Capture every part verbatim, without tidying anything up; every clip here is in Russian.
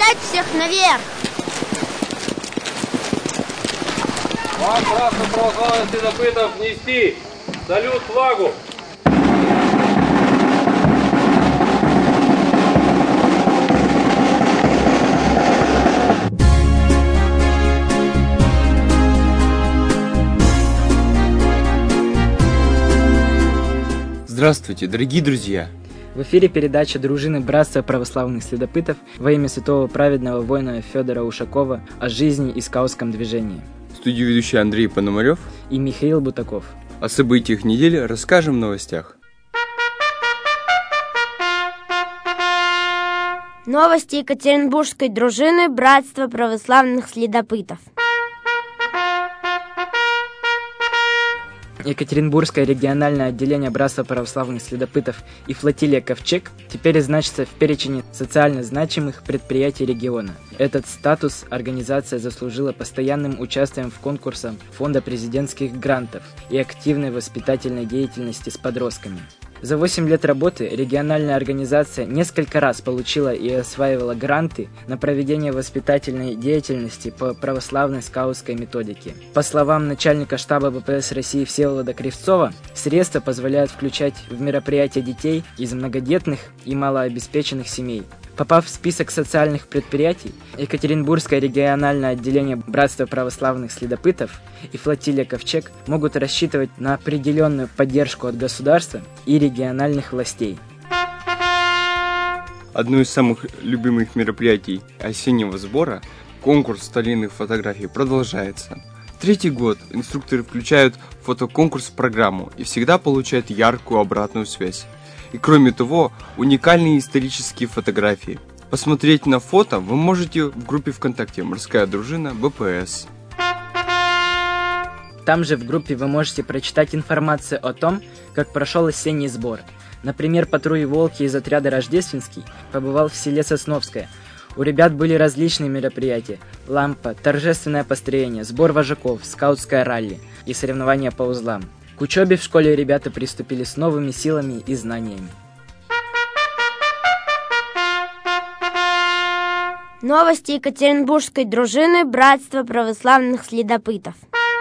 Поднять всех наверх! Вам, братство православных следопытов, нести салют флагу! Здравствуйте, дорогие друзья! В эфире передача дружины Братства православных следопытов во имя святого праведного воина Федора Ушакова о жизни и скаутском движении. В студии ведущий Андрей Пономарев и Михаил Бутаков. О событиях недели расскажем в новостях. Новости Екатеринбургской дружины Братства православных следопытов. Екатеринбургское региональное отделение Братства православных следопытов и флотилия «Ковчег» теперь значится в перечне социально значимых предприятий региона. Этот статус организация заслужила постоянным участием в конкурсах Фонда президентских грантов и активной воспитательной деятельности с подростками. За восемь лет работы региональная организация несколько раз получила и осваивала гранты на проведение воспитательной деятельности по православной скаутской методике. По словам начальника штаба бэ пэ эс России Всеволода Кривцова, средства позволяют включать в мероприятия детей из многодетных и малообеспеченных семей. Попав в список социальных предприятий, Екатеринбургское региональное отделение Братства православных следопытов и флотилия «Ковчег» могут рассчитывать на определенную поддержку от государства и региональных властей. Одно из самых любимых мероприятий осеннего сбора – конкурс старинных фотографий продолжается. Третий год инструкторы включают фотоконкурс в программу и всегда получают яркую обратную связь. И кроме того, уникальные исторические фотографии. Посмотреть на фото вы можете в группе ВКонтакте «Морская дружина бэ пэ эс». Там же в группе вы можете прочитать информацию о том, как прошел осенний сбор. Например, патруль «Волки» из отряда «Рождественский» побывал в селе Сосновское. У ребят были различные мероприятия: лампа, торжественное построение, сбор вожаков, скаутское ралли и соревнования по узлам. К учебе в школе ребята приступили с новыми силами и знаниями. Новости Екатеринбургской дружины Братства православных следопытов.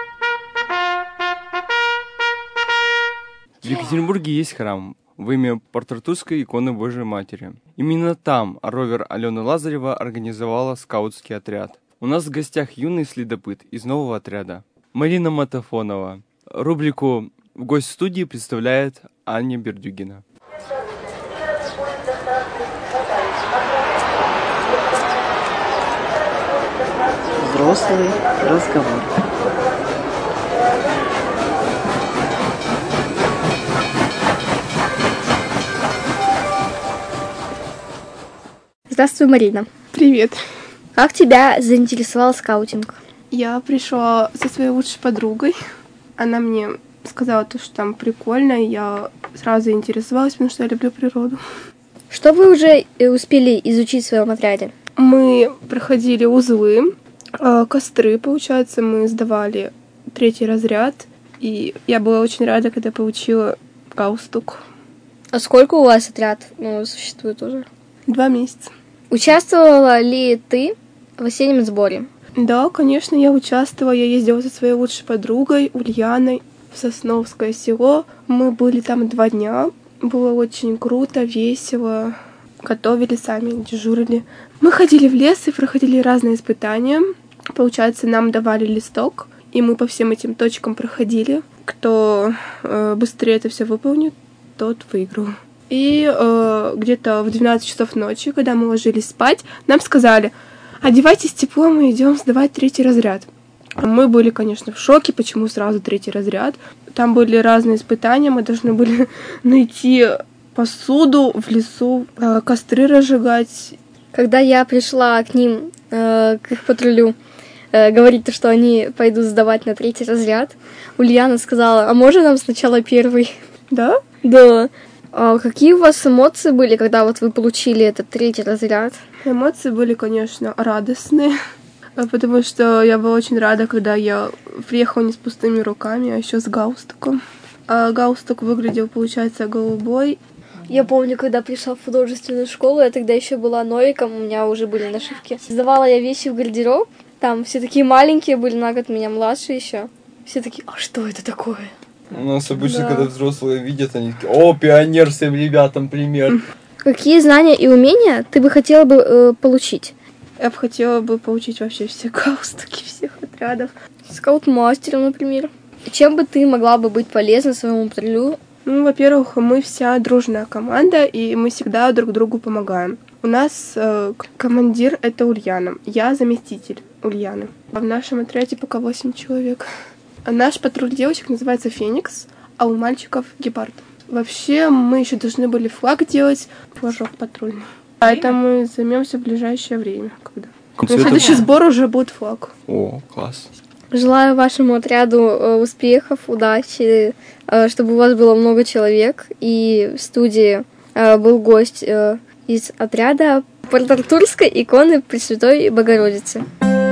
В Екатеринбурге есть храм во имя Портретузской иконы Божией Матери. Именно там ровер Алена Лазарева организовала скаутский отряд. У нас в гостях юный следопыт из нового отряда Марина Матафонова. Рубрику «В гость студии» представляет Аня Бердюгина. Взрослый разговор. Здравствуй, Марина. Привет. Как тебя заинтересовал скаутинг? Я пришла со своей лучшей подругой. Она мне сказала, то, что там прикольно, и я сразу заинтересовалась, потому что я люблю природу. Что вы уже успели изучить в своем отряде? Мы проходили узлы, костры, получается, мы сдавали третий разряд, и я была очень рада, когда получила галстук. А сколько у вас отряд ну, существует уже? Два месяца. Участвовала ли ты в осеннем сборе? Да, конечно, я участвовала. Я ездила со своей лучшей подругой Ульяной в Сосновское село. Мы были там два дня. Было очень круто, весело. Готовили сами, дежурили. Мы ходили в лес и проходили разные испытания. Получается, нам давали листок, и мы по всем этим точкам проходили. Кто э, быстрее это все выполнит, тот выиграл. И э, где-то в двенадцать часов ночи, когда мы ложились спать, нам сказали: одевайтесь тепло, мы идем сдавать третий разряд. Мы были, конечно, в шоке, почему сразу третий разряд. Там были разные испытания, мы должны были найти посуду в лесу, э, костры разжигать. Когда я пришла к ним, э, к их патрулю, э, говорить, что они пойдут сдавать на третий разряд, Ульяна сказала: а можно нам сначала первый? Да? Да. А какие у вас эмоции были, когда вот вы получили этот третий разряд? Эмоции были, конечно, радостные, потому что я была очень рада, когда я приехала не с пустыми руками, а еще с галстуком. А галстук выглядел, получается, голубой. Я помню, когда пришла в художественную школу, я тогда еще была ноликом, у меня уже были нашивки. Сдавала я вещи в гардероб, там все такие маленькие были, на год меня младше еще. Все такие, а что это такое? У нас обычно, Да. когда взрослые видят, они такие: о, пионер всем ребятам, пример. Какие знания и умения ты бы хотела бы э, получить? Я бы хотела бы получить вообще все галстуки всех отрядов. Скаут-мастером, например. Чем бы ты могла бы быть полезна своему патрулю? Ну, во-первых, мы вся дружная команда, и мы всегда друг другу помогаем. У нас э, командир — это Ульяна, я заместитель Ульяны. А в нашем отряде пока восемь человек. А наш патруль девочек называется «Феникс», а у мальчиков «Гепард». Вообще, мы еще должны были флаг делать, флажок патрульный. А это мы займемся в ближайшее время, когда. На следующий сбор уже будет флаг. О, класс. Желаю вашему отряду э, успехов, удачи, э, чтобы у вас было много человек. И в студии э, был гость э, из отряда Порт-Артурской иконы Пресвятой Богородицы.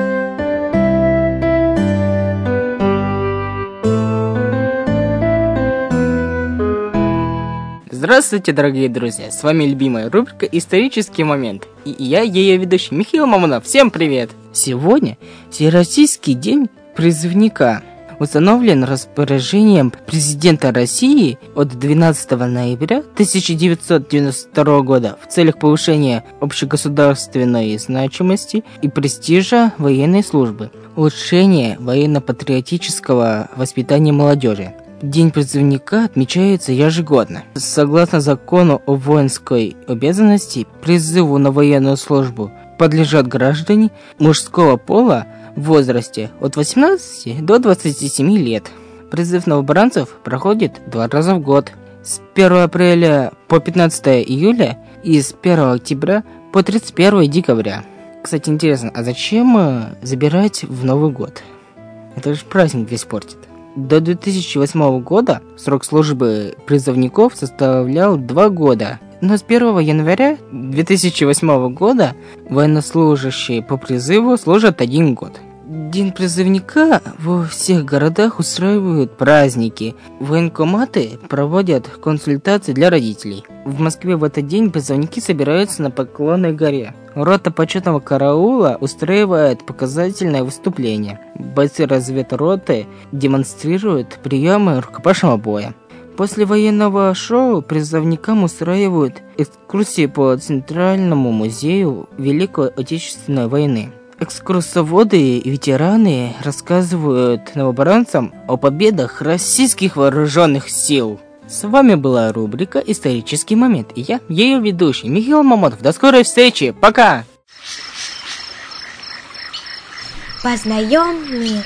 Здравствуйте, дорогие друзья! С вами любимая рубрика «Исторический момент». И я, ее ведущий Михаил Мамонов. Всем привет! Сегодня Всероссийский день призывника установлен распоряжением президента России от двенадцатого ноября тысяча девятьсот девяносто второго года в целях повышения общегосударственной значимости и престижа военной службы, улучшения военно-патриотического воспитания молодежи. День призывника отмечается ежегодно. Согласно закону о воинской обязанности, призыву на военную службу подлежат граждане мужского пола в возрасте от восемнадцати до двадцати семи лет. Призыв новобранцев проходит два раза в год. С первого апреля по пятнадцатое июля и с первого октября по тридцать первое декабря. Кстати, интересно, а зачем забирать в Новый год? Это же праздник весь портит. До две тысячи восьмого года срок службы призывников составлял два года. Но с первого января две тысячи восьмого года военнослужащие по призыву служат один год. День призывника во всех городах устраивают праздники. Военкоматы проводят консультации для родителей. В Москве в этот день призывники собираются на Поклонной горе. Рота почетного караула устраивает показательное выступление. Бойцы разведроты демонстрируют приемы рукопашного боя. После военного шоу призывникам устраивают экскурсии по Центральному музею Великой Отечественной войны. Экскурсоводы и ветераны рассказывают новобранцам о победах российских вооруженных сил. С вами была рубрика «Исторический момент» и я, ее ведущий Михаил Мамонов. До скорой встречи, пока! Познаем мир.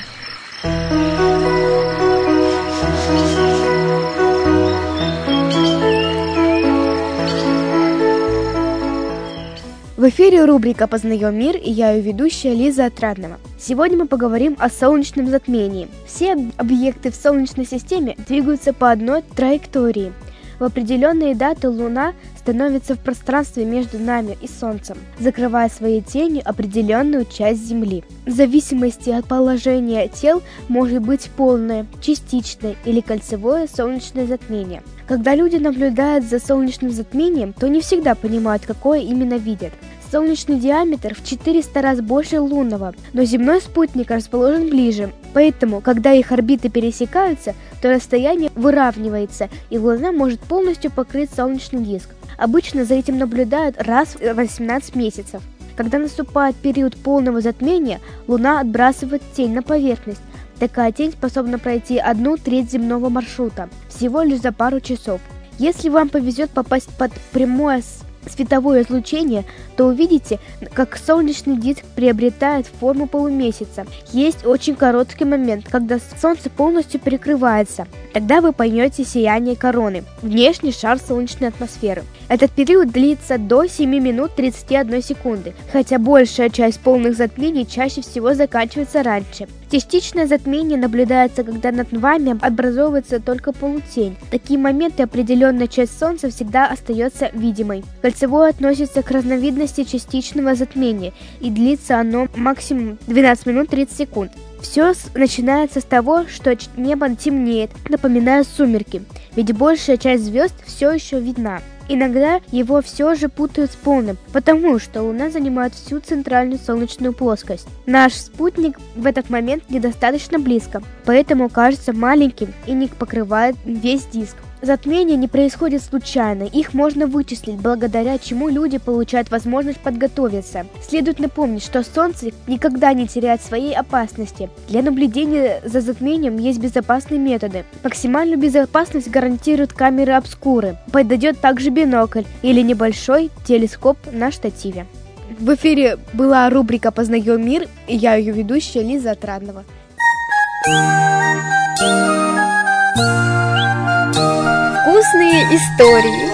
В эфире рубрика «Познаем мир» и я ее ведущая Лиза Отрадного. Сегодня мы поговорим о солнечном затмении. Все объекты в Солнечной системе двигаются по одной траектории. В определенные даты Луна становится в пространстве между нами и Солнцем, закрывая своей тенью определенную часть Земли. В зависимости от положения тел может быть полное, частичное или кольцевое солнечное затмение. Когда люди наблюдают за солнечным затмением, то не всегда понимают, какое именно видят. Солнечный диаметр в четыреста раз больше лунного, но земной спутник расположен ближе, поэтому, когда их орбиты пересекаются, то расстояние выравнивается, и Луна может полностью покрыть солнечный диск. Обычно за этим наблюдают раз в восемнадцать месяцев. Когда наступает период полного затмения, Луна отбрасывает тень на поверхность. Такая тень способна пройти одну треть земного маршрута, всего лишь за пару часов. Если вам повезет попасть под прямое световое излучение, то увидите, как солнечный диск приобретает форму полумесяца. Есть очень короткий момент, когда Солнце полностью перекрывается. Тогда вы поймете сияние короны, внешний шар солнечной атмосферы. Этот период длится до семи минут тридцати одной секунды, хотя большая часть полных затмений чаще всего заканчивается раньше. Частичное затмение наблюдается, когда над вами образовывается только полутень. В такие моменты определенная часть Солнца всегда остается видимой. Кольцевое относится к разновидности частичного затмения, и длится оно максимум двенадцать минут тридцать секунд. Все начинается с того, что небо темнеет, напоминая сумерки, ведь большая часть звезд все еще видна. Иногда его все же путают с полным, потому что Луна занимает всю центральную солнечную плоскость. Наш спутник в этот момент недостаточно близко, поэтому кажется маленьким и не покрывает весь диск. Затмения не происходят случайно, их можно вычислить, благодаря чему люди получают возможность подготовиться. Следует напомнить, что Солнце никогда не теряет своей опасности. Для наблюдения за затмением есть безопасные методы. Максимальную безопасность гарантируют камеры обскуры. Подойдет также бинокль или небольшой телескоп на штативе. В эфире была рубрика «Познаем мир», и я ее ведущая Лиза Отрадного. Вкусные истории.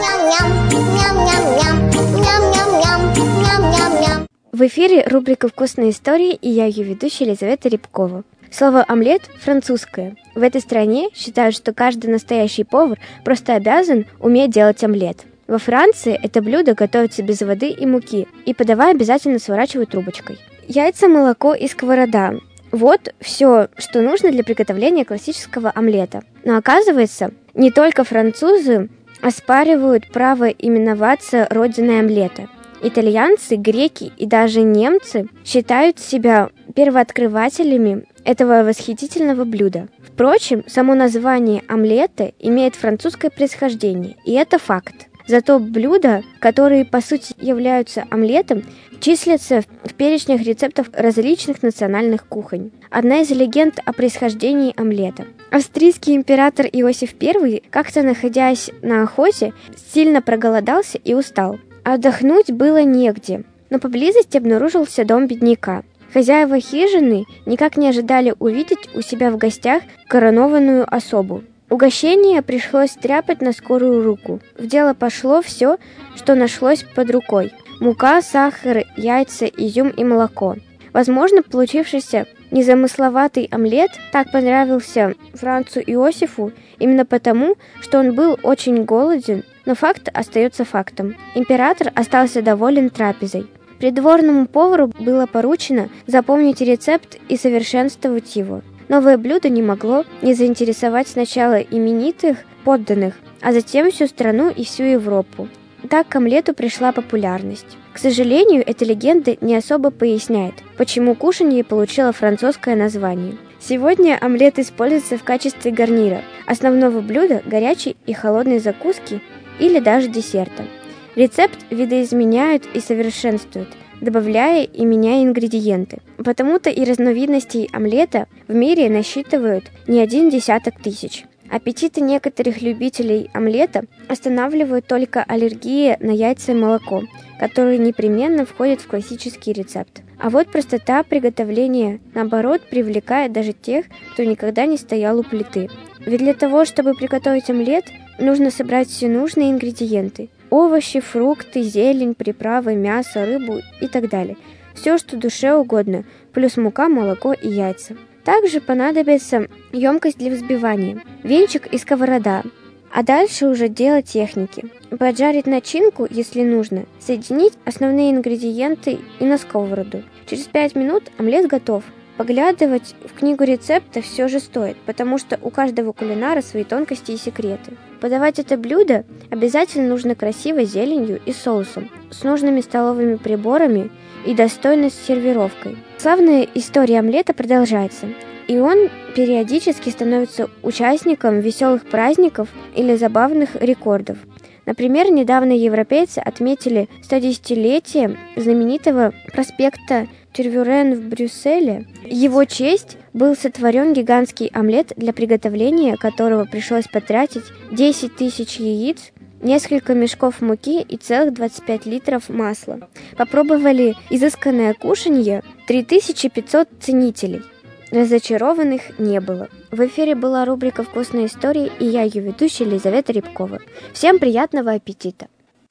В эфире рубрика «Вкусные истории», и я ее ведущая Елизавета Рябкова. Слово «омлет» французское. В этой стране считают, что каждый настоящий повар просто обязан уметь делать омлет. Во Франции это блюдо готовится без воды и муки, и подавая обязательно сворачивают трубочкой. Яйца, молоко и сковорода. Вот все, что нужно для приготовления классического омлета. Но оказывается, не только французы оспаривают право именоваться родиной омлета. Итальянцы, греки и даже немцы считают себя первооткрывателями этого восхитительного блюда. Впрочем, само название омлета имеет французское происхождение, и это факт. Зато блюда, которые по сути являются омлетом, числятся в перечнях рецептов различных национальных кухонь. Одна из легенд о происхождении омлета. Австрийский император Иосиф Первый, как-то находясь на охоте, сильно проголодался и устал. Отдохнуть было негде, но поблизости обнаружился дом бедняка. Хозяева хижины никак не ожидали увидеть у себя в гостях коронованную особу. Угощение пришлось стряпать на скорую руку. В дело пошло все, что нашлось под рукой. Мука, сахар, яйца, изюм и молоко. Возможно, получившийся незамысловатый омлет так понравился Францу Иосифу именно потому, что он был очень голоден, но факт остается фактом. Император остался доволен трапезой. Придворному повару было поручено запомнить рецепт и совершенствовать его. Новое блюдо не могло не заинтересовать сначала именитых подданных, а затем всю страну и всю Европу. Так к омлету пришла популярность. К сожалению, эта легенда не особо поясняет, почему кушанье получило французское название. Сегодня омлет используется в качестве гарнира, основного блюда, горячей и холодной закуски или даже десерта. Рецепт видоизменяют и совершенствуют, добавляя и меняя ингредиенты. Потому-то и разновидностей омлета в мире насчитывают не один десяток тысяч. Аппетиты некоторых любителей омлета останавливают только аллергия на яйца и молоко, которые непременно входят в классический рецепт. А вот простота приготовления, наоборот, привлекает даже тех, кто никогда не стоял у плиты. Ведь для того, чтобы приготовить омлет, нужно собрать все нужные ингредиенты. Овощи, фрукты, зелень, приправы, мясо, рыбу и так далее. Все, что душе угодно, плюс мука, молоко и яйца. Также понадобится емкость для взбивания, венчик и сковорода. А дальше уже дело техники. Поджарить начинку, если нужно, соединить основные ингредиенты и на сковороду. Через пять минут омлет готов. Поглядывать в книгу рецепта все же стоит, потому что у каждого кулинара свои тонкости и секреты. Подавать это блюдо обязательно нужно красиво зеленью и соусом, с нужными столовыми приборами и достойной сервировкой. Славная история омлета продолжается, и он периодически становится участником веселых праздников или забавных рекордов. Например, недавно европейцы отметили стодесятилетие знаменитого проспекта Тервюрен в Брюсселе. В его честь был сотворен гигантский омлет, для приготовления которого пришлось потратить десять тысяч яиц, несколько мешков муки и целых двадцать пять литров масла. Попробовали изысканное кушанье три тысячи пятьсот ценителей. Разочарованных не было. В эфире была рубрика «Вкусные истории», и я ее ведущая Елизавета Рябкова. Всем приятного аппетита!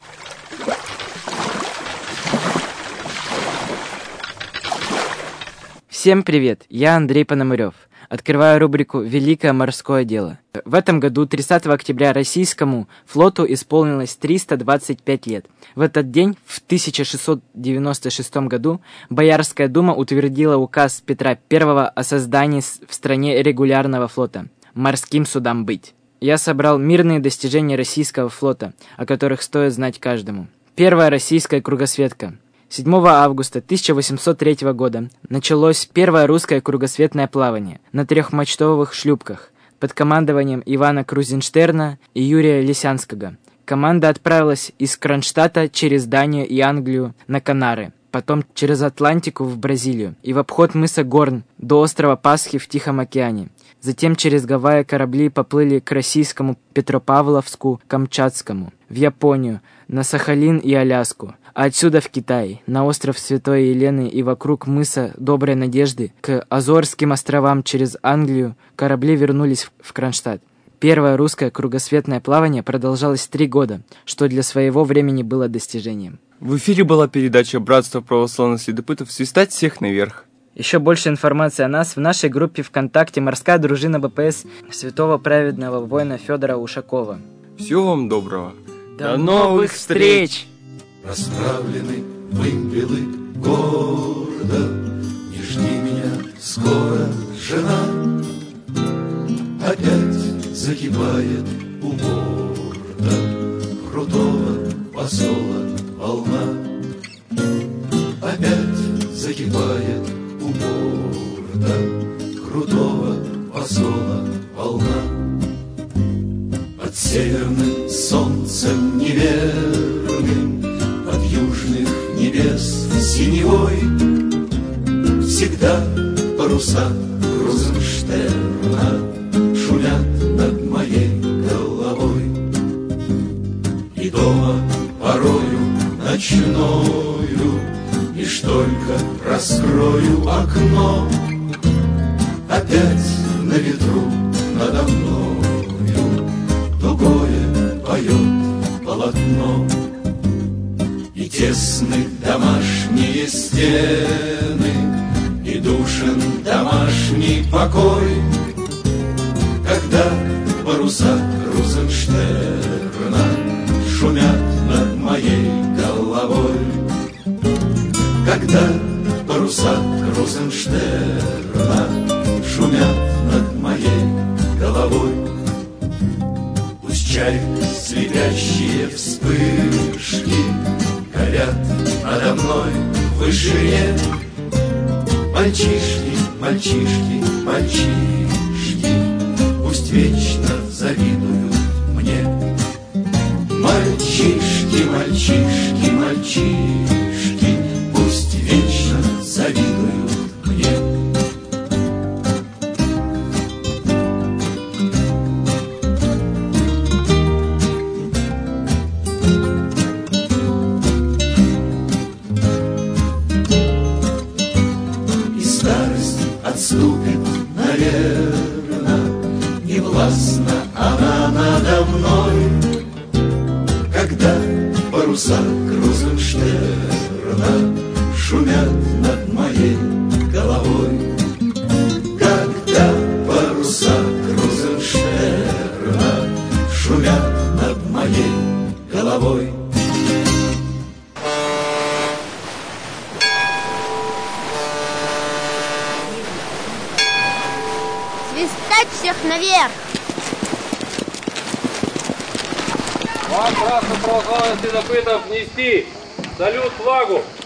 Всем привет, я Андрей Пономарев. Открываю рубрику «Великое морское дело». В этом году, тридцатого октября, российскому флоту исполнилось триста двадцать пять лет. В этот день, в тысяча шестьсот девяносто шестом году, Боярская дума утвердила указ Петра Первого о создании в стране регулярного флота «Морским судам быть». я собрал мирные достижения российского флота, о которых стоит знать каждому. Первая российская кругосветка. седьмого августа тысяча восемьсот третьего года началось первое русское кругосветное плавание на трехмачтовых шлюпках под командованием Ивана Крузенштерна и Юрия Лисянского. Команда отправилась из Кронштадта через Данию и Англию на Канары, потом через Атлантику в Бразилию и в обход мыса Горн до острова Пасхи в Тихом океане. Затем через Гавайи корабли поплыли к российскому Петропавловску, Камчатскому, в Японию, на Сахалин и Аляску, а отсюда в Китай, на остров Святой Елены и вокруг мыса Доброй Надежды, к Азорским островам через Англию корабли вернулись в Кронштадт. Первое русское кругосветное плавание продолжалось три года, что для своего времени было достижением. В эфире была передача «Братство православных следопытов. Свистать всех наверх». Еще больше информации о нас в нашей группе ВКонтакте «Морская дружина БПС святого праведного воина Федора Ушакова». Всего вам доброго. До новых встреч! Расправлены вымпелы города, не жди меня, скоро жена опять закипает у борта крутого посола волна. Опять закипает у борта крутого посола волна. Под северным солнцем неверным, под южных небес синевой всегда паруса Крузенштерна шумят над моей головой. И дома порою ночною лишь только раскрою окно, опять на ветру надо мною тугое поет полотно. И тесны домашние стены, и душен домашний покой, когда паруса Крузенштерна шумят над моей головой. Когда паруса Крузенштерна шумят над моей головой. Пусть чайк слепящие вспышки горят надо мной в вышине. Мальчишки, мальчишки, мальчишки пусть вечно завидуют мне. Мальчишки, мальчишки, мальчишки пусть вечно завидуют мне. И старость отступит, наверно, не властна она надо мной, когда паруса Крузенштерна шумят над моей головой. Когда паруса Крузенштерна шумят над моей головой. Свистать всех наверх! Вам, братство православных следопытов, нести салют флагу!